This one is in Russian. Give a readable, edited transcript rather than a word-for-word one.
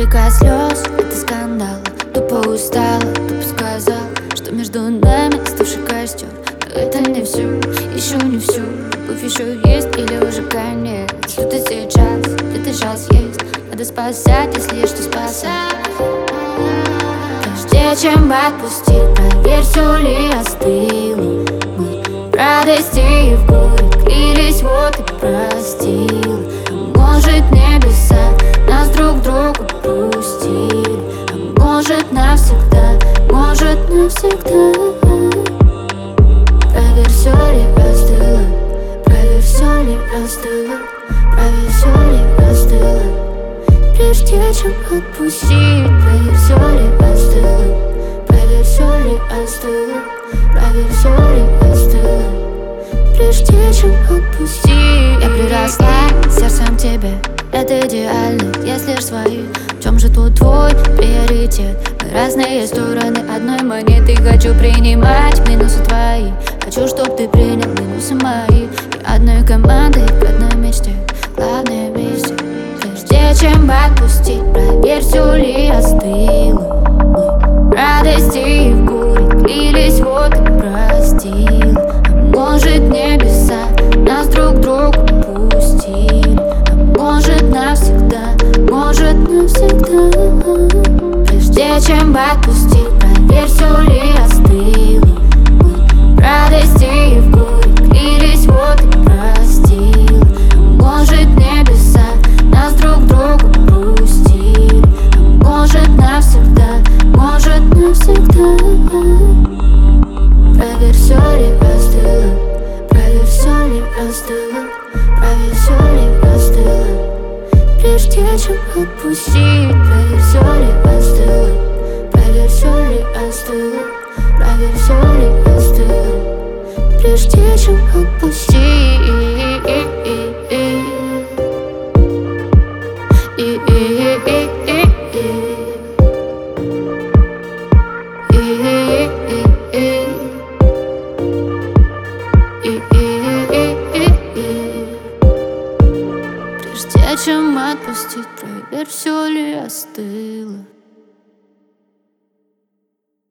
река слез, это скандал. Тупо устала, тупо сказал, что между нами оставший костер. Но это не все, еще не все. Любовь еще есть или уже конец? Что-то сейчас, где-то сейчас есть. Надо спасать, если есть что спасать. Прежде чем отпустить, проверь, все ли остыло. Мы в радости и в горе клялись, вот и простил. Может, небеса нас друг другу пустили, а может, навсегда, может, навсегда. Проверь, все ли остыло, проверь, все ли остыло, проверь, все ли остыло. Прежде чем отпустить, проверь, все ли остыло, проверь, все ли остыло, проверь, все ли остыло. Прежде чем отпустить. Я приросла сердцем к тебе, это идеально, если лишь свои. В чем же тут твой приоритет? Мы разные стороны одной монеты. Хочу принимать минусы твои, хочу, чтоб ты принял минусы мои. И одной командой к одной мечте, главное вместе. Прежде чем отпустить, проверь, все ли остыло. Мы в радости и в горе клялись, вот и простил. А может, небеса нас друг другу пустили, а может, навсегда, может, навсегда. Прежде чем отпустить, проверь, все ли остыло. Мы в радости и в горе клялись, вот и простил. А может, небеса нас друг другу пустили, а может, навсегда, может, навсегда. Проверь, все ли остыло, проверь, все ли остыло, проверь, все ли остыло. Прежде чем отпустить, проверь, все ли остыло, проверь, все ли остыло, проверь, все ли остыло. Прежде чем отпустить.